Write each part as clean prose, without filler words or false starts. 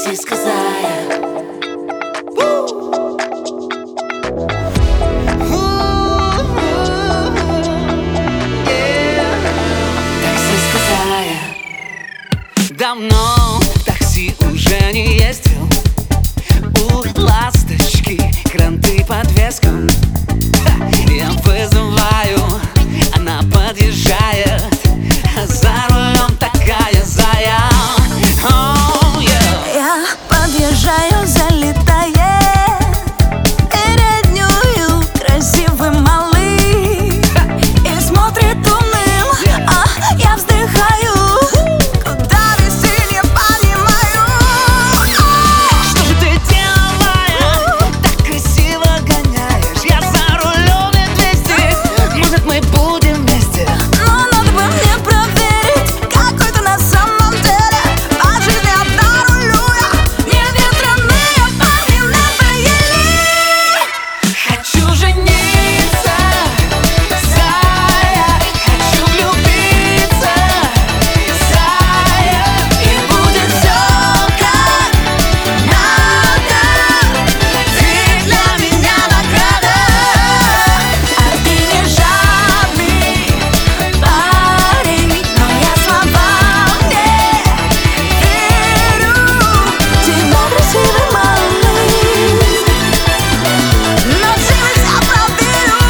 Таксистка Зая. Таксистка Зая. Давно в такси уже не ездил. У ласточки кранты подвеска. Я вызываю, она подъезжает, а за рулем такая Зая. Oh, yeah. Я подъезжаю, залетает переднюю красивый малый и смотрит умным, а я вздыхаю. Куда веселье, понимаю. Что же ты делаешь? Так красиво гоняешь. Я за рулем и 200. Может, мы будем вместе? Но надо бы мне проверить, какой ты на самом деле. По жизни одна рулю я, мне ветреные парни надоели. Хочу жениться, Зая. Хочу влюбиться, Зая. И будет все как надо. Ты для меня награда. А ты не жадный парень, но я словам не верю. Тебя красивый малый, но жизнь я проверю.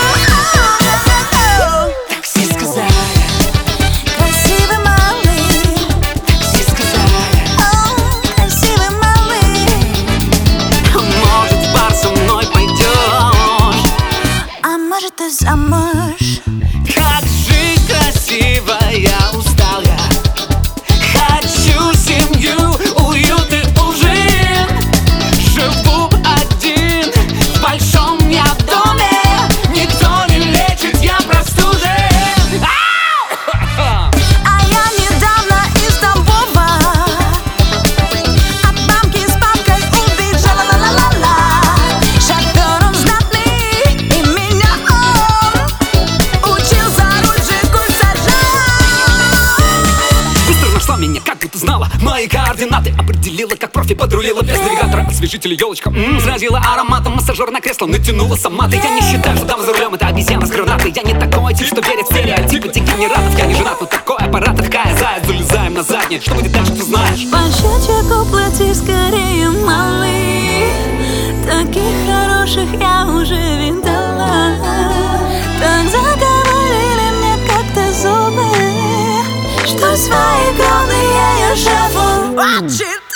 Таксистка Зая. Красивый малый, Таксистка Зая. красивый малый. Может, в бар со мной пойдешь? А может, ты замуж? Как жизнь красиво, я устал я. Хочу семью, уют и ужин. Живу один в большом я доме. Никто не лечит, я простужен. А я недавно из Тамбова от мамки с папкой убежала, ла-ла-ла-ла. Шофер он знатный, и меня он учил за руль Жигуль сажать. Быстро нашла меня, как ты знала мои координаты. Определила, как профи, подрулила без навигатора. Освежитель, елочка, сразила ароматом. Массажер на кресло натянула сама. Ты я не считаю, что дама за рулем это обезьяна с гранатой. Я не такой тип, что верит в стереотипы дегенератов. Я не женат, вот такой аппарат, такая Зая. Залезаем на заднее, что будет дальше, ты знаешь. По счетчику плати скорее, малый. Таких хороших я уже видала. Так заговорили мне как-то зубы, что свои главные я живу.